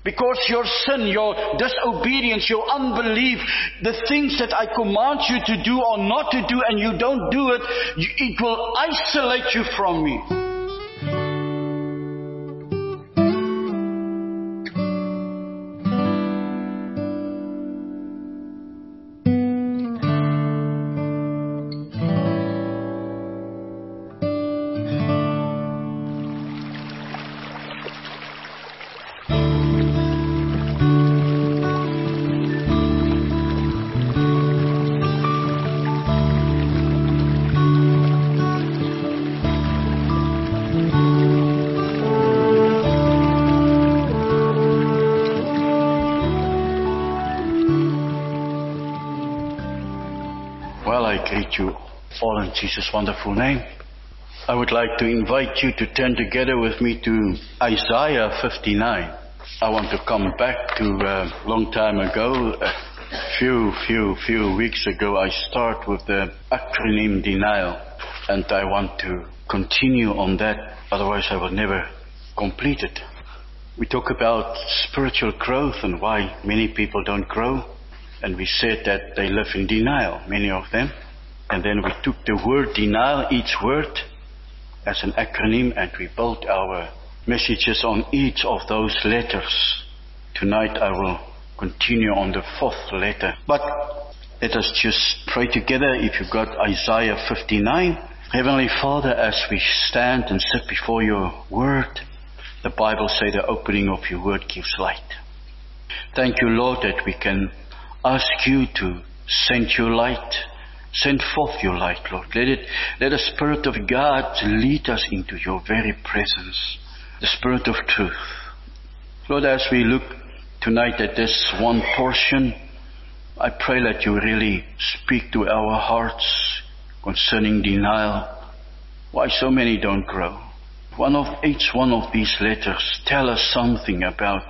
Because your sin, your disobedience, your unbelief, the things that I command you to do or not to do, and you don't do it, it will isolate you from me. You all in Jesus' wonderful name. I would like to invite you to turn together with me to Isaiah 59. I want to come back to a long time ago. A few weeks ago I start with the acronym denial, and I want to continue on that, otherwise I will never complete it. We talk about spiritual growth and why many people don't grow, and we said that they live in denial, many of them. And then we took the word denial, each word, as an acronym, and we built our messages on each of those letters. Tonight I will continue on the fourth letter. But let us just pray together. If you've got Isaiah 59. Heavenly Father, as we stand and sit before your word, the Bible says the opening of your word gives light. Thank you, Lord, that we can ask you to send your light. Send forth your light, Lord. Let the Spirit of God lead us into your very presence, the Spirit of truth. Lord, as we look tonight at this one portion, I pray that you really speak to our hearts concerning denial. Why so many don't grow? Each one of these letters tell us something about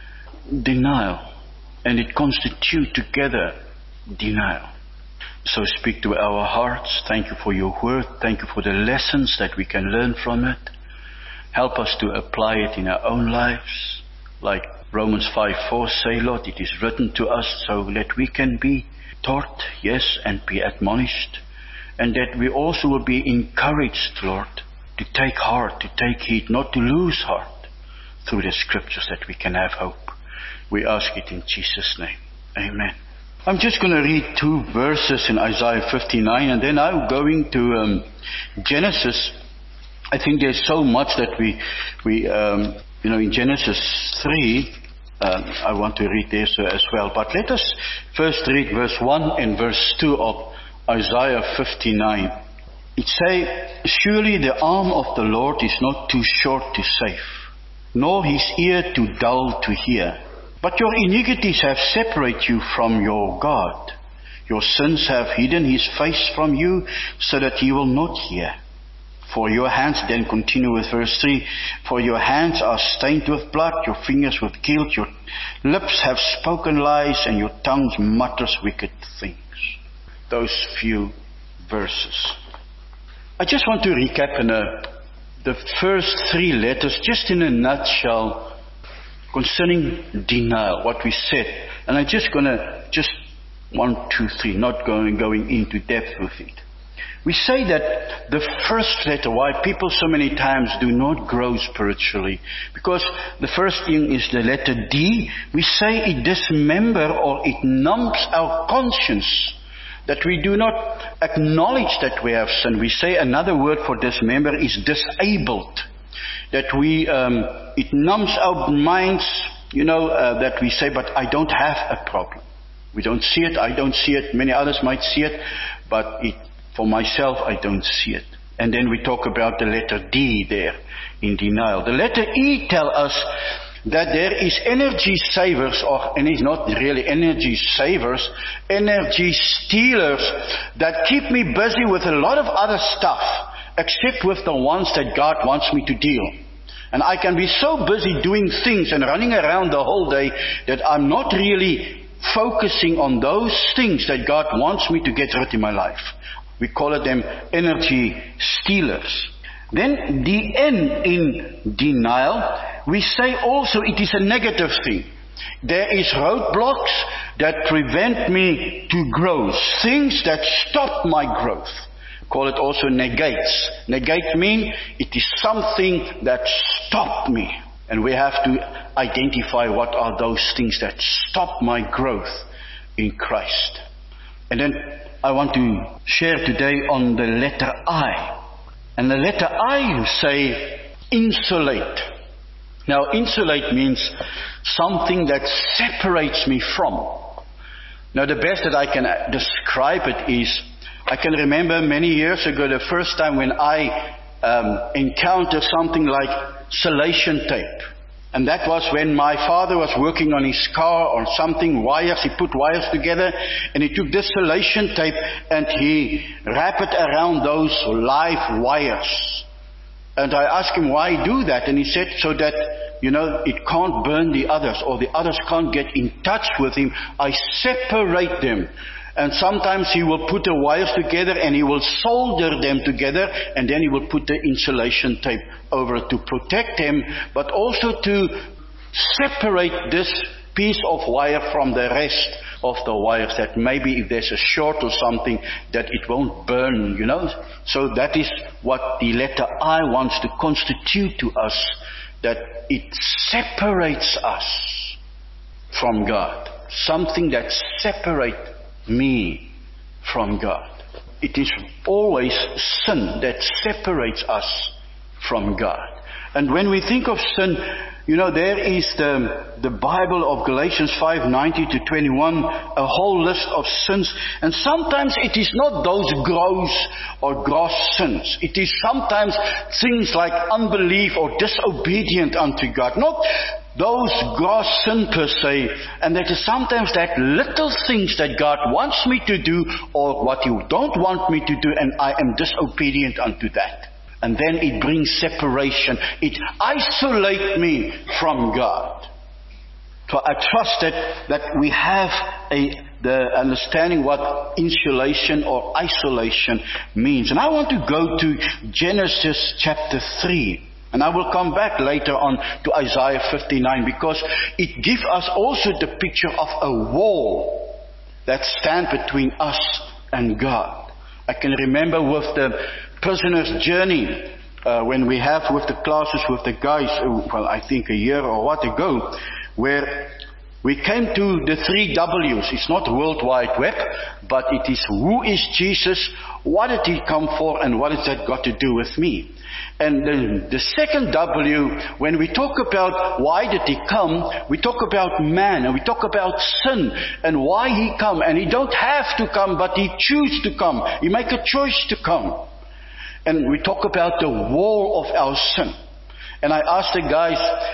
denial, and it constitutes together denial. So speak to our hearts. Thank you for your word. Thank you for the lessons that we can learn from it. Help us to apply it in our own lives. Like Romans 5:4 say, Lord, it is written to us so that we can be taught, yes, and be admonished. And that we also will be encouraged, Lord, to take heart, to take heed, not to lose heart through the scriptures, that we can have hope. We ask it in Jesus' name. Amen. I'm just going to read 2 verses in Isaiah 59, and then I'm going to Genesis. I think there's so much that we in Genesis 3, I want to read this as well. But let us first read verse 1 and verse 2 of Isaiah 59. It says, surely the arm of the Lord is not too short to save, nor his ear too dull to hear. But your iniquities have separated you from your God. Your sins have hidden his face from you, so that he will not hear. For your hands, then continue with verse 3, for your hands are stained with blood, your fingers with guilt, your lips have spoken lies, and your tongue mutters wicked things. Those few verses. I just want to recap the first 3 letters, just in a nutshell, concerning denial, what we said. And I'm just going to, 1, 2, 3, not going into depth with it. We say that the first letter, why people so many times do not grow spiritually, because the first thing is the letter D. We say it dismembers or it numbs our conscience, that we do not acknowledge that we have sinned. We say another word for dismember is disabled. That it numbs our minds, that we say, but I don't have a problem. We don't see it, I don't see it, many others might see it, but for myself, I don't see it. And then we talk about the letter D there, in denial. The letter E tells us that there is energy savers, and it's not really energy savers, energy stealers, that keep me busy with a lot of other stuff, except with the ones that God wants me to deal. And I can be so busy doing things and running around the whole day that I'm not really focusing on those things that God wants me to get rid in my life. We call it them energy stealers. Then the N in denial, we say also it is a negative thing. There is roadblocks that prevent me to grow. Things that stop my growth. Call it also negates. Negate mean it is something that stopped me. And we have to identify what are those things that stop my growth in Christ. And then I want to share today on the letter I. And the letter I, you say, insulate. Now, insulate means something that separates me from. Now, the best that I can describe it is, I can remember many years ago, the first time when I encountered something like salation tape. And that was when my father was working on his car or something, wires, he put wires together, and he took this salation tape and he wrapped it around those live wires. And I asked him why he do that, and he said so that, it can't burn the others, or the others can't get in touch with him. I separate them. And sometimes he will put the wires together and he will solder them together, and then he will put the insulation tape over it to protect them, but also to separate this piece of wire from the rest of the wires, that maybe if there's a short or something, that it won't burn, So that is what the letter I wants to constitute to us, that it separates us from God. Something that separates me from God. It is always sin that separates us from God. And when we think of sin, there is the Bible of Galatians 5:19 to 21, a whole list of sins. And sometimes it is not those gross or gross sins. It is sometimes things like unbelief or disobedient unto God. Not those gross sin per se, and that is sometimes that little things that God wants me to do or what He don't want me to do, and I am disobedient unto that. And then it brings separation. It isolates me from God. So I trust that we have the understanding what insulation or isolation means. And I want to go to Genesis chapter 3. And I will come back later on to Isaiah 59, because it gives us also the picture of a wall that stands between us and God. I can remember with the prisoner's journey, when we have with the classes with the guys, I think a year or what ago, where we came to the 3 W's. It's not World Wide Web, but it is who is Jesus, what did He come for, and what has that got to do with me? And the second W, when we talk about why did He come, we talk about man, and we talk about sin, and why He come. And He don't have to come, but He choose to come. He make a choice to come. And we talk about the wall of our sin. And I asked the guys,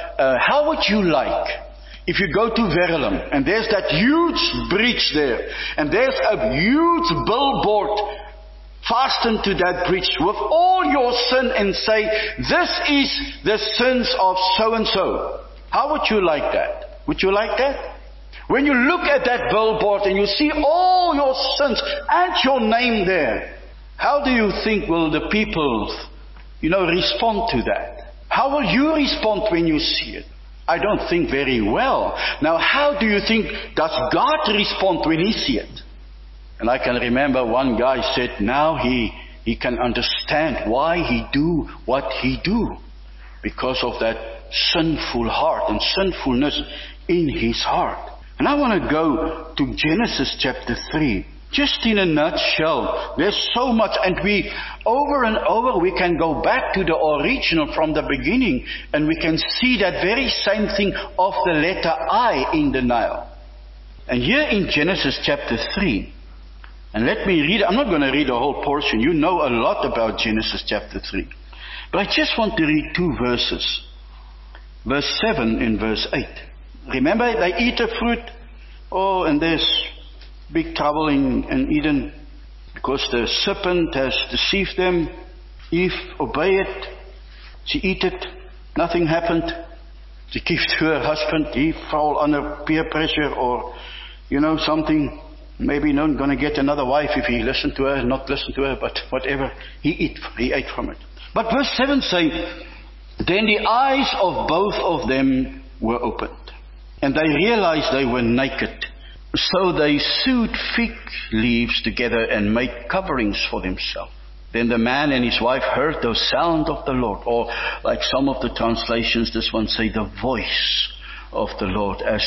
how would you like if you go to Verulam, and there's that huge bridge there, and there's a huge billboard fastened to that bridge with all your sin, and say, this is the sins of so-and-so. How would you like that? Would you like that? When you look at that billboard and you see all your sins and your name there, how do you think will the people, respond to that? How will you respond when you see it? I don't think very well. Now, how do you think does God respond when He sees it? And I can remember one guy said now he can understand why he do what he do. Because of that sinful heart and sinfulness in his heart. And I want to go to Genesis chapter 3. Just in a nutshell, there's so much, and we over and over we can go back to the original from the beginning, and we can see that very same thing of the letter I in the Nile. And here in Genesis chapter 3, and let me read, I'm not going to read the whole portion. You know a lot about Genesis chapter 3. But I just want to read 2 verses. Verse 7 and verse 8. Remember, they eat the fruit. Oh, and there's big trouble in Eden, because the serpent has deceived them. Eve obeyed it. She eat it. Nothing happened. She gave to her husband. He fell under peer pressure or, something. Maybe not going to get another wife if he listened to her, not listen to her, but whatever. He ate from it. But verse 7 say, Then the eyes of both of them were opened, and they realized they were naked. So they sewed fig leaves together and made coverings for themselves. Then the man and his wife heard the sound of the Lord, or like some of the translations, this one say the voice of the Lord as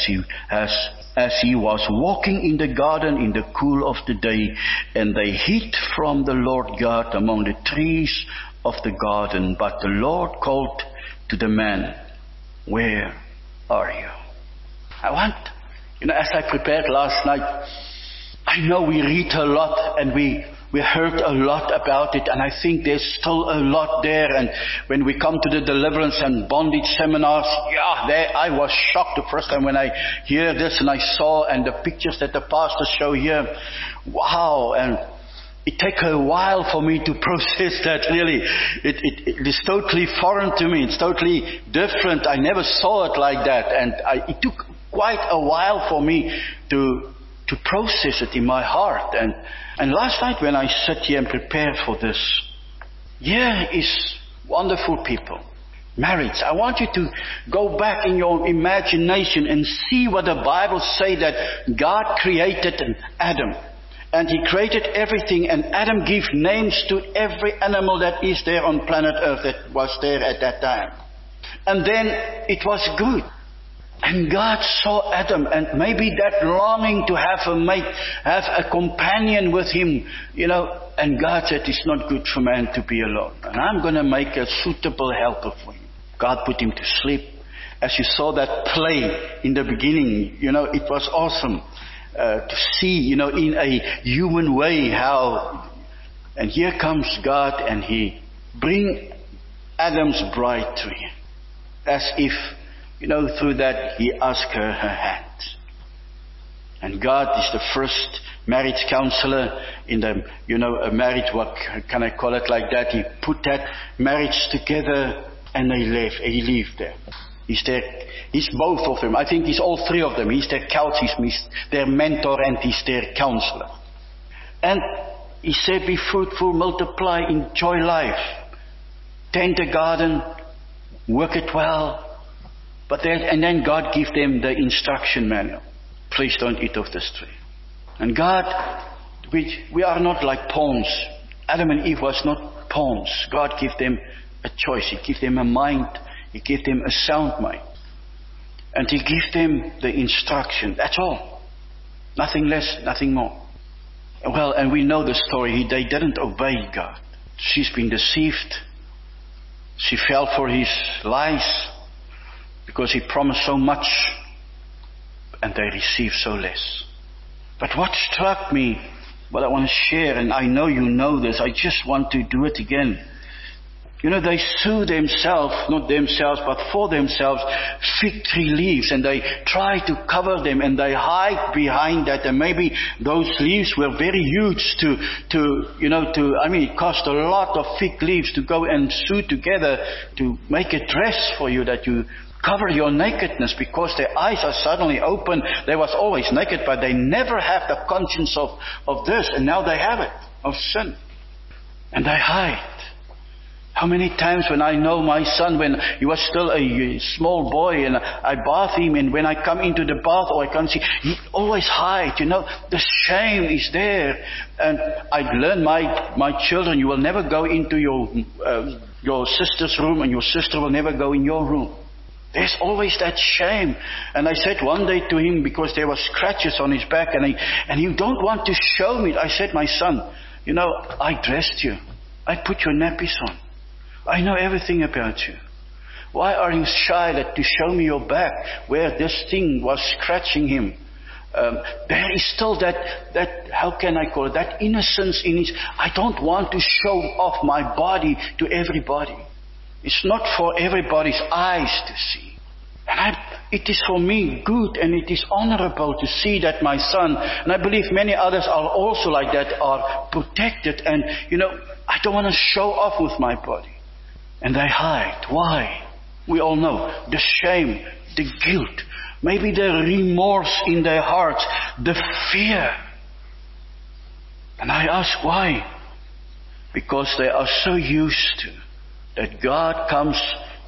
he was walking in the garden in the cool of the day, and they hid from the Lord God among the trees of the garden. But the Lord called to the man, "Where are you?" I want, as I prepared last night, I know we read a lot and we heard a lot about it, and I think there's still a lot there. And when we come to the deliverance and bondage seminars, there I was shocked the first time when I hear this and I saw and the pictures that the pastors show here. Wow! And it takes a while for me to process that. Really, it is totally foreign to me. It's totally different. I never saw it like that, and it took quite a while for me to process it in my heart. And last night when I sat here and prepared for this, here is wonderful people. Marriage. I want you to go back in your imagination and see what the Bible say that God created Adam. And He created everything, and Adam gave names to every animal that is there on planet Earth that was there at that time. And then it was good. And God saw Adam, and maybe that longing to have a mate, have a companion with him, and God said, "It's not good for man to be alone. And I'm going to make a suitable helper for him." God put him to sleep. As you saw that play in the beginning, it was awesome to see, in a human way how. And here comes God, and He bring Adam's bride to him, as if, through that He asked her hand. And God is the first marriage counselor in the, a marriage, what can I call it like that? He put that marriage together and He lived there. He's both of them. I think He's all three of them. He's their couch, He's their mentor, and He's their counselor. And He said, "Be fruitful, multiply, enjoy life. Tend the garden, work it well." And then God gave them the instruction manual. Please don't eat of this tree. And God, we are not like pawns. Adam and Eve was not pawns. God gave them a choice. He gave them a mind. He gave them a sound mind. And He gave them the instruction. That's all. Nothing less, nothing more. Well, and we know the story. They didn't obey God. She's been deceived. She fell for his lies, because he promised so much, and they received so less. But what struck me, what I want to share, and I know you know this, I just want to do it again. They sue themselves, not themselves, but for themselves, fig tree leaves, and they try to cover them, and they hide behind that, and maybe those leaves were very huge it cost a lot of fig leaves to go and sew together to make a dress for you that you cover your nakedness, because their eyes are suddenly open. They was always naked, but they never have the conscience of this, and now they have it, of sin. And they hide. How many times when I know my son, when he was still a small boy, and I bath him, and when I come into the bath or I come see, he always hides, the shame is there. And I learned my children, you will never go into your sister's room, and your sister will never go in your room. There's always that shame. And I said one day to him, because there were scratches on his back, and you don't want to show me. I said, "My son, I dressed you. I put your nappies on. I know everything about you. Why are you shy to show me your back where this thing was scratching him?" There is still that, how can I call it, that innocence in his, I don't want to show off my body to everybody. It's not for everybody's eyes to see. And it is for me good, and it is honorable to see that my son, and I believe many others are also like that, are protected. And, I don't want to show off with my body. And they hide. Why? We all know. The shame, the guilt, maybe the remorse in their hearts, the fear. And I ask why? Because they are so used to that God comes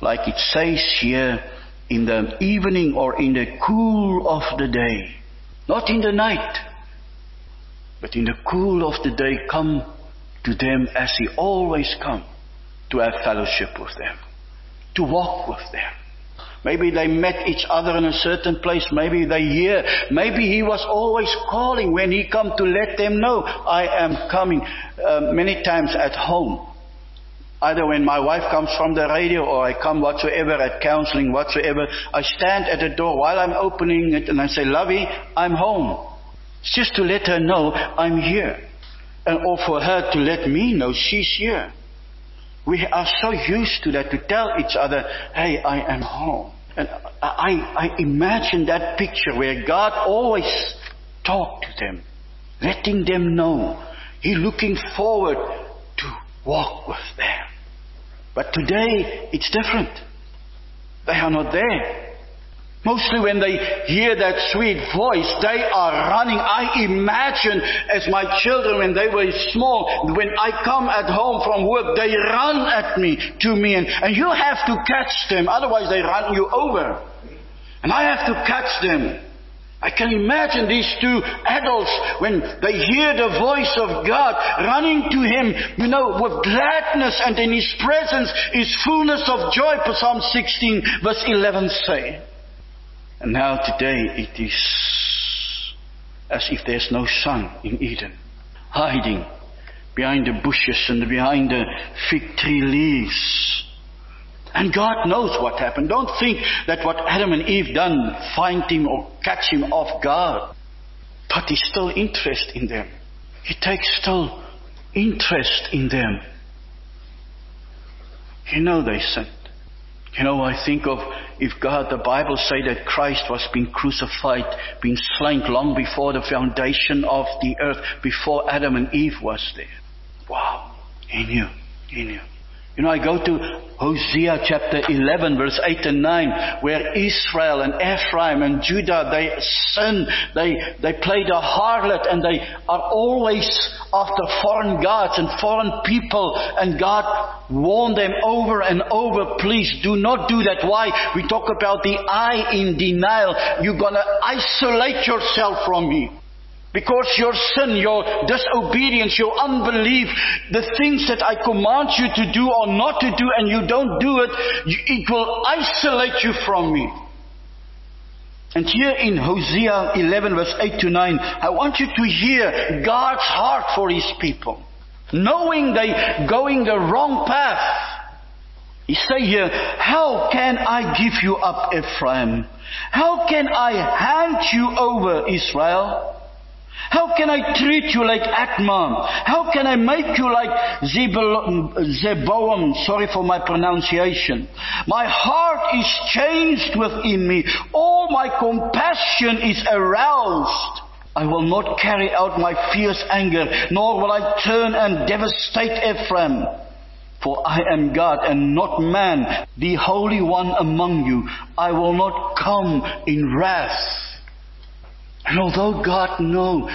like it says here, in the evening or in the cool of the day. Not in the night, but in the cool of the day, come to them as He always come, to have fellowship with them, to walk with them. Maybe they met each other in a certain place. Maybe they hear. Maybe He was always calling when He come to let them know, I am coming. Many times at home, either when my wife comes from the radio or I come whatsoever at counseling, whatsoever, I stand at the door while I'm opening it and I say, Lovey, I'm home. It's just to let her know I'm here. And or for her to let me know she's here. We are so used to that, to tell each other, hey, I am home. And I imagine that picture where God always talked to them, letting them know He looking forward to walk with them. But today, it's different. They are not there. Mostly when they hear that sweet voice, they are running. I imagine as my children when they were small, when I come at home from work, they run at me, to me, and you have to catch them, otherwise they run you over. And I have to catch them. I can imagine these two adults when they hear the voice of God running to Him, with gladness, and in His presence is fullness of joy, Psalm 16 verse 11 say. And now today it is as if there's no sun in Eden, hiding behind the bushes and behind the fig tree leaves. And God knows what happened. Don't think that what Adam and Eve done find Him or catch Him off guard. But He's still interested in them. He takes still interest in them. They sinned. I think of if God, the Bible say that Christ was being crucified, being slain long before the foundation of the earth, before Adam and Eve was there. Wow. He knew. I go to Hosea chapter 11 verse 8 and 9 where Israel and Ephraim and Judah, they sin, they play the harlot, and they are always after foreign gods and foreign people, and God warned them over and over, please do not do that. Why? We talk about the I in denial. You're going to isolate yourself from me. Because your sin, your disobedience, your unbelief, the things that I command you to do or not to do, and you don't do it, it will isolate you from me. And here in Hosea 11 verse 8 to 9, I want you to hear God's heart for His people. Knowing they going the wrong path. He say here, how can I give you up, Ephraim? How can I hand you over, Israel? How can I treat you like Atman? How can I make you like Zeboam? Sorry for my pronunciation. My heart is changed within me. All my compassion is aroused. I will not carry out my fierce anger, nor will I turn and devastate Ephraim. For I am God and not man, the Holy One among you. I will not come in wrath. And although God knows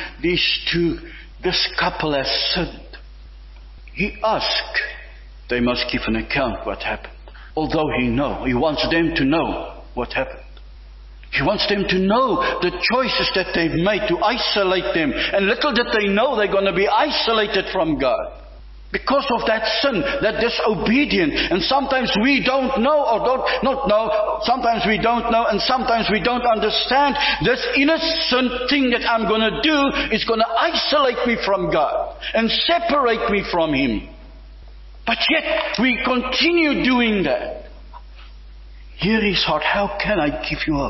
this couple has sinned, He asks they must give an account what happened. Although He wants them to know what happened. He wants them to know the choices that they've made to isolate them. And little did they know they're going to be isolated from God. Because of that sin, that disobedience. And sometimes we don't know or not know. Sometimes we don't know and sometimes we don't understand. This innocent thing that I'm going to do is going to isolate me from God and separate me from Him. But yet we continue doing that. Here His heart, how can I give you up?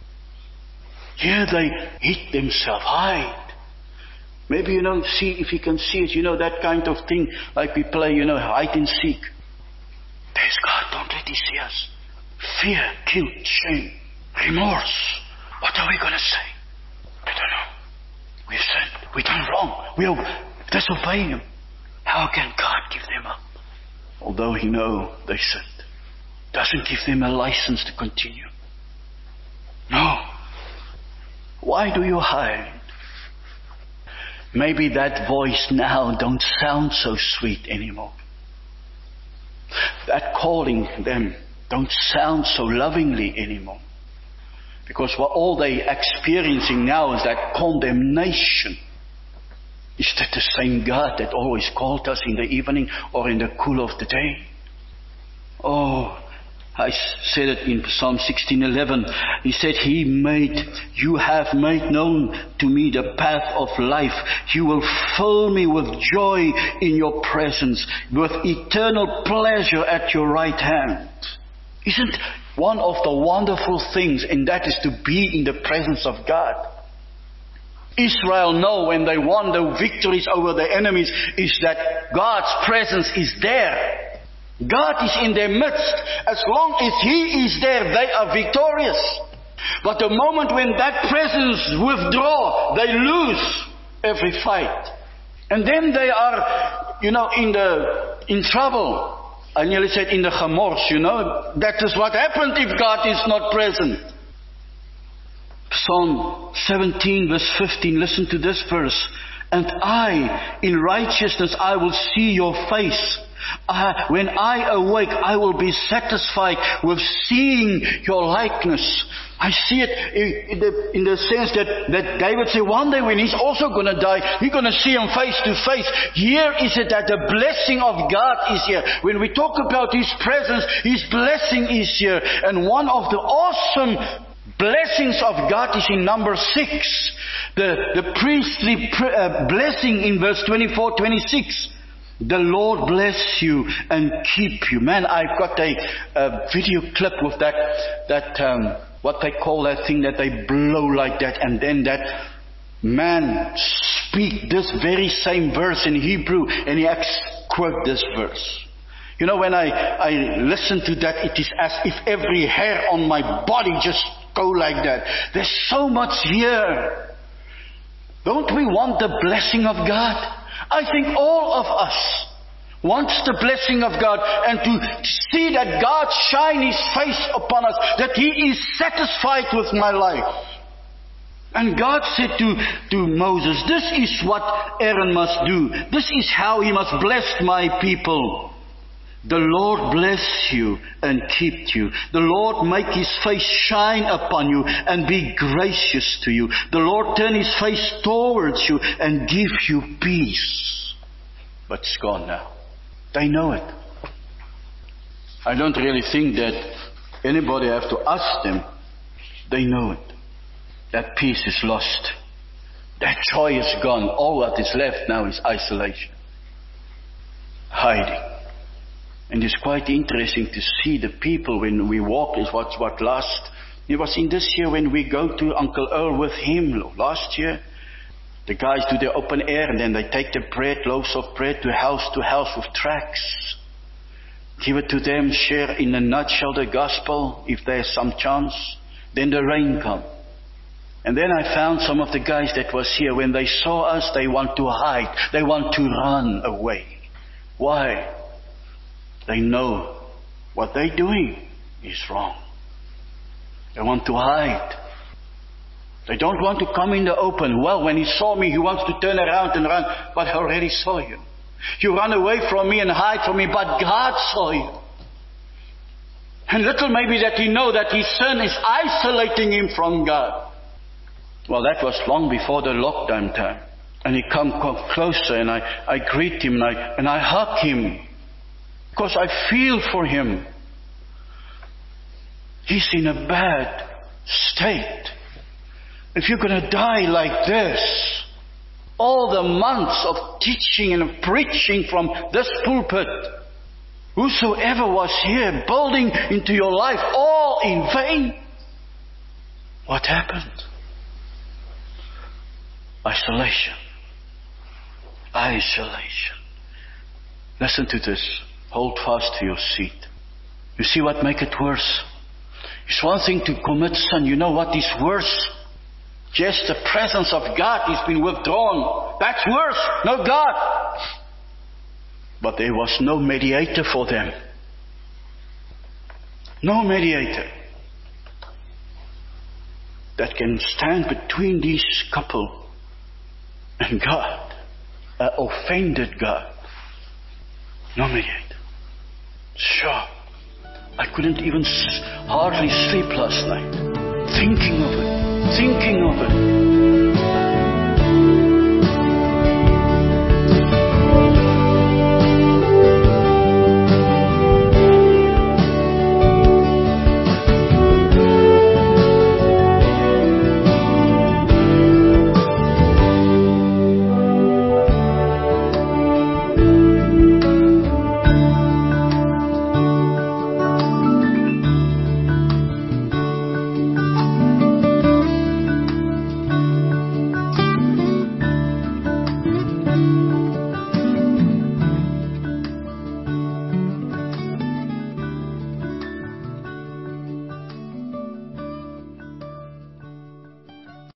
Here they hid themselves, hide. Maybe, see if you can see it, that kind of thing, like we play, hide and seek. There's God, don't let He see us. Fear, guilt, shame, remorse. What are we going to say? I don't know. We've sinned. We've done wrong. We'll disobey Him. How can God give them up? Although He knows they sinned. Doesn't give them a license to continue. No. Why do you hide? Maybe that voice now don't sound so sweet anymore. That calling them don't sound so lovingly anymore. Because what all they're experiencing now is that condemnation. Is that the same God that always called us in the evening or in the cool of the day? Oh, I said it in Psalm 16:11. He said, you have made known to me the path of life. You will fill me with joy in your presence, with eternal pleasure at your right hand. Isn't one of the wonderful things, and that is to be in the presence of God? Israel know when they won the victories over the enemies is that God's presence is there. God is in their midst. As long as He is there, they are victorious. But the moment when that presence withdraws, they lose every fight. And then they are, in trouble. I nearly said in the gemors, That is what happened if God is not present. Psalm 17 verse 15, listen to this verse. And in righteousness I will see your face. When I awake, I will be satisfied with seeing your likeness. I see it in the sense that David said one day when he's also going to die, he's going to see him face to face. Here is it that the blessing of God is here. When we talk about His presence, His blessing is here. And one of the awesome blessings of God is in number 6. The priestly blessing in verse 24, 26. The Lord bless you and keep you. Man, I've got a video clip with that what they call that thing that they blow like that, and then that man speak this very same verse in Hebrew, and he quote this verse. When I listen to that, it is as if every hair on my body just go like that. There's so much here. Don't we want the blessing of God? I think all of us wants the blessing of God, and to see that God shine His face upon us, that He is satisfied with my life. And God said to Moses, this is what Aaron must do. This is how he must bless my people. The Lord bless you and keep you. The Lord make His face shine upon you and be gracious to you. The Lord turn His face towards you and give you peace. But it's gone now. They know it. I don't really think that anybody have to ask them. They know it. That peace is lost. That joy is gone. All that is left now is isolation. Hiding. And it's quite interesting to see the people when we walk. It was in this year when we go to Uncle Earl with him last year. The guys do their open air, and then they take the bread, loaves of bread to house with tracts. Give it to them, share in a nutshell the gospel if there's some chance. Then the rain comes. And then I found some of the guys that was here, when they saw us, they want to hide. They want to run away. Why? They know what they're doing is wrong. They want to hide. They don't want to come in the open. Well, when he saw me, he wants to turn around and run. But I already saw you. You run away from me and hide from me, but God saw you. And little maybe that he know that his son is isolating him from God. Well, that was long before the lockdown time. And he come closer, and I greet him, and I hug him. Because I feel for him. He's in a bad state. If you're going to die like this, all the months of teaching and preaching from this pulpit, whosoever was here building into your life, all in vain. What happened? Isolation. Isolation. Listen to this. Hold fast to your seat. You see what make it worse? It's one thing to commit sin. You know what is worse? Just the presence of God has been withdrawn. That's worse. No God. But there was no mediator for them. No mediator that can stand between these couple and God. An offended God. No mediator. Sure. I couldn't even hardly sleep last night. Thinking of it.